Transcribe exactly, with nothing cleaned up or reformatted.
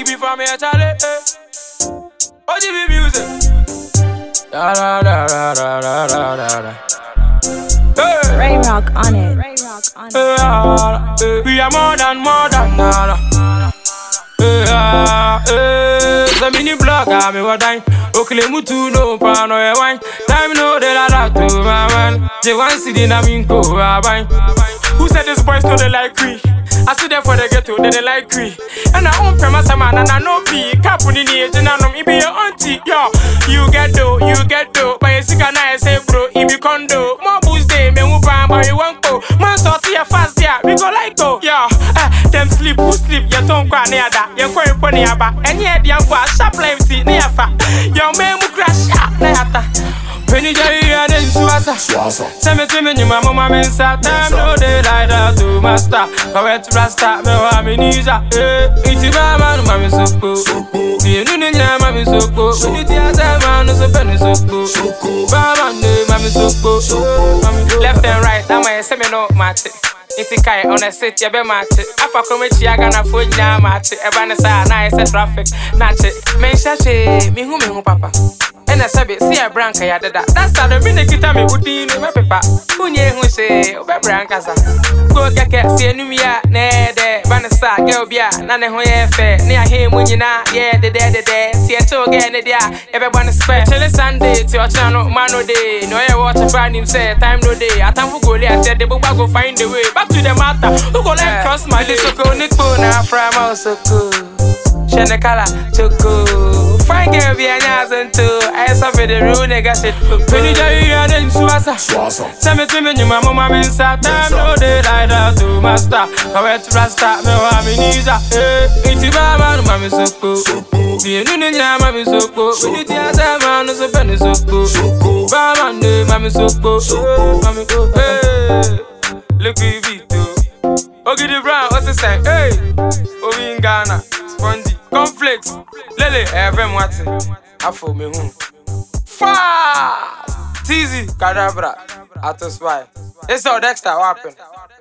you be from here, Charlie. O G B music. Da da da da da da da da. Hey. Ray Rock on it. Ray Rock on it. Hey, uh, hey. We are more than more than that. Hey, uh, hey. The mini blog, I'm a dying. Okay, mutu no pano e wine. Time no de la la to my man. They want see the name go wine. Who said this boys know they like me? I see them for the ghetto, they they like me. And I own premise man and I know be Capuni age and I know me be your auntie. Yo, you get dough, you get dough. But you see can I say bro, it be condo. More boost day, me move on, but you won't go. Man sort here fast there, we go like go. Yo, eh, them sleep, who sleep, you don't go near that. You go in pony about. And yet you go sharp life tea near fat. Yo, man, who crash up, neata. Penny Jerry and then Swassa. Send me to me, my mama means that time no day like that to master. But where to rasta, me want me knees up. It's a man, mammy so cool. You know, mammy so cool. When you tear that man, so penny so cool. Bama, mammy so cool. Left and right, I'm a semi-no match. It's a kai on a city, a be match. Afa komechi agana food na match. Ebanesa na ese traffic. Natch it. Men shache, me hu me hu papa. And I sabi see a branca ya dada. That's how the minute kita me udi no me pepa. Unye hu se obe branca sa. Go keke see enumia ne de banesa girl bia na ne ho ye fe. Ne a he mu nyina ye de de de de. See a cho ge ne dia e be bwana spare. Chele Sunday to your channel man no day. No ye watch a brand him say time no day. Atamfu go le ate de bugba go find the way. Back to the matter. Who go like cross my day? So go nico na from house so cool. Shene kala choco. Fine girl be anyazin too. I saw for the rule nigga shit. Penny Jerry and then Swassa. Send me to me, my mama means that time no day like that to master. But where to rasta, me want me knees up. It's a man, mommy so cool. You know the mommy so cool. When you tear that man, so penny so cool. Bama, mommy so cool. Mommy go, hey. Look at you, Ogidi Brown, what's the say? Hey, Obi in Ghana, Spongy, Conflicts, Lele, Evan Watson, Afo me home. Fast, Teasy, Cadabra, Atos Spy. It's all Dexter, what happened?